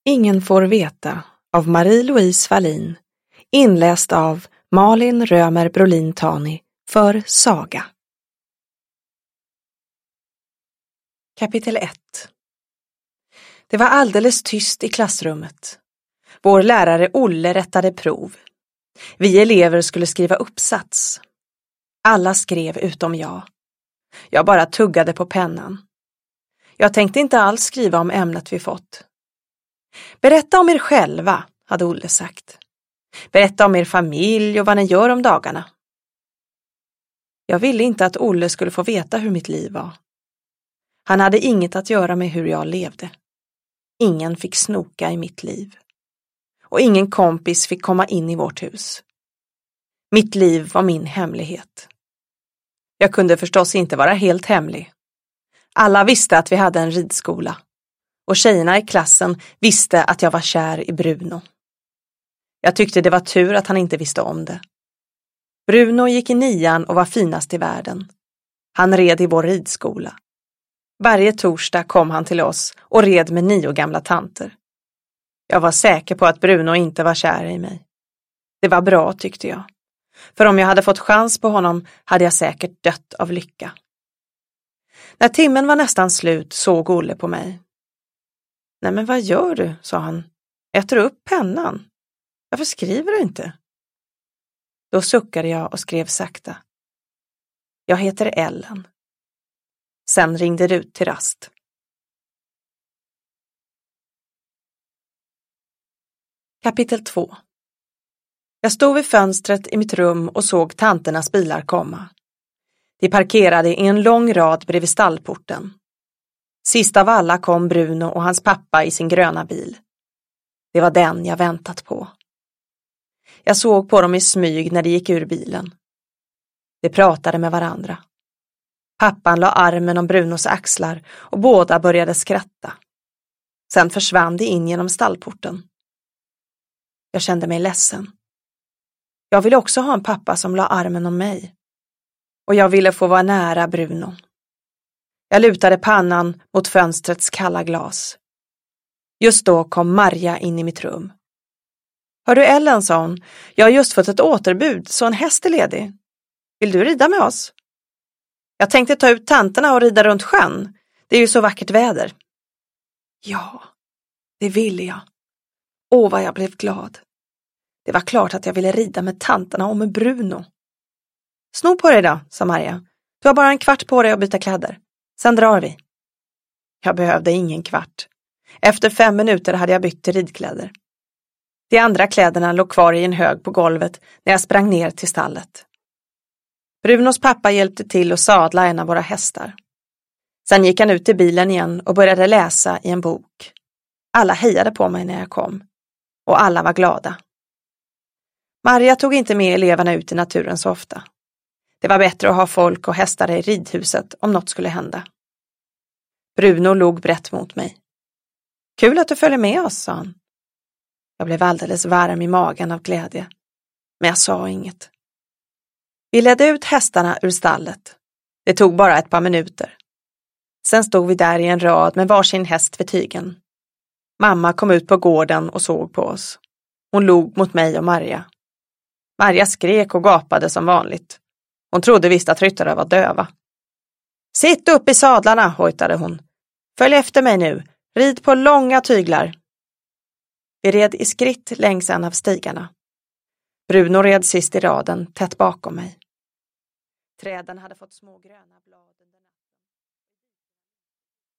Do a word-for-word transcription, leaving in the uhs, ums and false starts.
Ingen får veta av Marie-Louise Wallin, inläst av Malin Römer Brolin Tani för Saga. Kapitel ett. Det var alldeles tyst i klassrummet. Vår lärare Olle rättade prov. Vi elever skulle skriva uppsats. Alla skrev utom jag. Jag bara tuggade på pennan. Jag tänkte inte alls skriva om ämnet vi fått. Berätta om er själva, hade Olle sagt. Berätta om er familj och vad ni gör om dagarna. Jag ville inte att Olle skulle få veta hur mitt liv var. Han hade inget att göra med hur jag levde. Ingen fick snoka i mitt liv. Och ingen kompis fick komma in i vårt hus. Mitt liv var min hemlighet. Jag kunde förstås inte vara helt hemlig. Alla visste att vi hade en ridskola. Och tjejerna i klassen visste att jag var kär i Bruno. Jag tyckte det var tur att han inte visste om det. Bruno gick i nian och var finast i världen. Han red i vår ridskola. Varje torsdag kom han till oss och red med nio gamla tanter. Jag var säker på att Bruno inte var kär i mig. Det var bra, tyckte jag. För om jag hade fått chans på honom hade jag säkert dött av lycka. När timmen var nästan slut såg Olle på mig. Nej, men vad gör du, sa han. Äter du upp pennan? Varför skriver du inte? Då suckade jag och skrev sakta. Jag heter Ellen. Sen ringde det ut till rast. Kapitel två. Jag stod vid fönstret i mitt rum och såg tanternas bilar komma. De parkerade i en lång rad bredvid stallporten. Sist av alla kom Bruno och hans pappa i sin gröna bil. Det var den jag väntat på. Jag såg på dem i smyg när de gick ur bilen. De pratade med varandra. Pappan la armen om Brunos axlar och båda började skratta. Sen försvann de in genom stallporten. Jag kände mig ledsen. Jag ville också ha en pappa som la armen om mig. Och jag ville få vara nära Bruno. Jag lutade pannan mot fönstrets kalla glas. Just då kom Marja in i mitt rum. Hör du Ellen, sa hon. Jag har just fått ett återbud så en häst är ledig. Vill du rida med oss? Jag tänkte ta ut tanterna och rida runt sjön. Det är ju så vackert väder. Ja, det ville jag. Åh, vad jag blev glad. Det var klart att jag ville rida med tanterna och med Bruno. Sno på dig då, sa Marja. Du har bara en kvart på dig att byta kläder. Sen drar vi. Jag behövde ingen kvart. Efter fem minuter hade jag bytt till ridkläder. De andra kläderna låg kvar i en hög på golvet när jag sprang ner till stallet. Brunos pappa hjälpte till att sadla en av våra hästar. Sen gick han ut i bilen igen och började läsa i en bok. Alla hejade på mig när jag kom. Och alla var glada. Marja tog inte med eleverna ut i naturen så ofta. Det var bättre att ha folk och hästar i ridhuset om något skulle hända. Bruno log brett mot mig. Kul att du följer med oss, sa han. Jag blev alldeles varm i magen av glädje. Men jag sa inget. Vi ledde ut hästarna ur stallet. Det tog bara ett par minuter. Sen stod vi där i en rad med varsin häst vid tygen. Mamma kom ut på gården och såg på oss. Hon log mot mig och Marja. Marja skrek och gapade som vanligt. Hon trodde visst att ryttare var döva. Sitt upp i sadlarna, hojtade hon. Följ efter mig nu. Rid på långa tyglar. Vi red i skritt längs en av stigarna. Bruno red sist i raden, tätt bakom mig. Träden hade fått små gröna blad under